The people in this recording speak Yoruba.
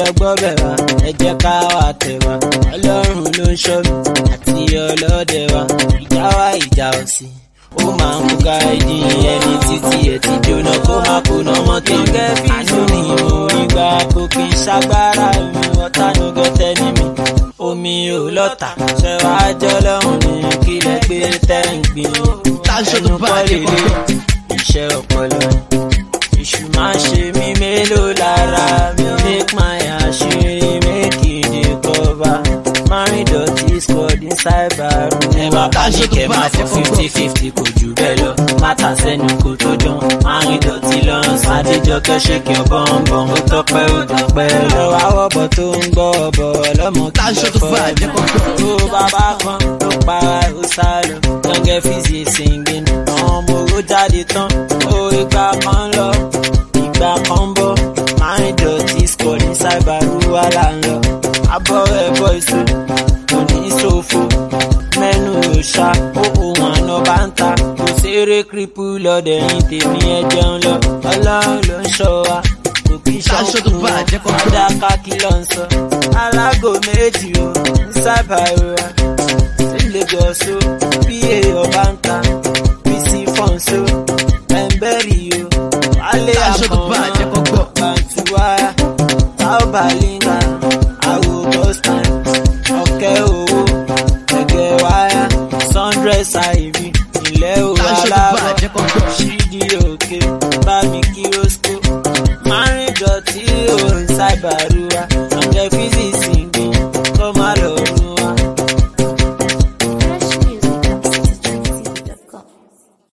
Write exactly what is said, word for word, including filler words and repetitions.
gbọ́ bẹ̀ wá ẹ jẹ́ ká wà tẹ̀ wá ọlọ́run ló ń ṣọ́ mi àti ọlọ́dẹ wa ìjà wa ìjà òsì ó máa ń ká ìdí ẹni títí ẹ̀ ti jóná kó má kóná mọ́tò àánú ni mo rí gbà kó kí n ṣàgbára mi ọ̀tá ló gẹ́tẹ́ ní mi omi ò lọ́tà ṣẹ̀wá jọ́ lọ́hùn ní kílẹ̀ pé tẹ́ ń gbìn ẹnu kọ́ lélẹ̀ iṣẹ́ ọpọlọ èṣù máa ṣe mí mélòó lára mi make my àṣírí make it dey cover márùn dọ̀tí squad inside bathroom ẹ máa ká ní kẹ́ máa fọ fifty fifty kò jù bẹ́ẹ̀ lọ mátà sẹ́nu kò tó dán márùn dọ̀tí lọ́rùn sádéjọ́kẹ́ ṣèkì ọ̀bọ̀nbọ̀n ó tọ́pẹ́ ó dọ̀pẹ́ lọ́wọ́ àwọ̀bọ̀ tó ń gbọ́ ọ̀bọ̀ ọlọ́mọ kí ló fọ́ tó bàbá kan ló para ó sá lọ yọ̀ngẹ́ fìzì singing àwọn ọmọ owó jáde tán ó ìgbà kan lọ ìgbà kan bọ̀ márùn dọ̀tí squad inside bathroom wà là ń lọ abọ́ ẹ̀bọ́ ìṣó kò ní ṣòfò mẹ́nu òòṣà òun àná bá ń ta kò ṣeré kírípù lọ́dẹ̀ yín tèmi ẹ jẹun lọ ọlọ́run ló ń ṣọ́ wa kò kí ṣọ́kùn wọn àdáká kí ló ń sọ alágò méjì o ń sábà rọra sí Lagos o bí èèyàn bá ń ta bí sí fọ́nṣó ẹ̀ńbẹ́rì o wálé àkànmọ́ bàǹtúwárà tábàlínà àwòbọ̀sán ọ̀kẹ́ owó ẹ̀gẹ́ wáyà sundress àìrí ilẹ̀ òwò aláwọ̀ ṣí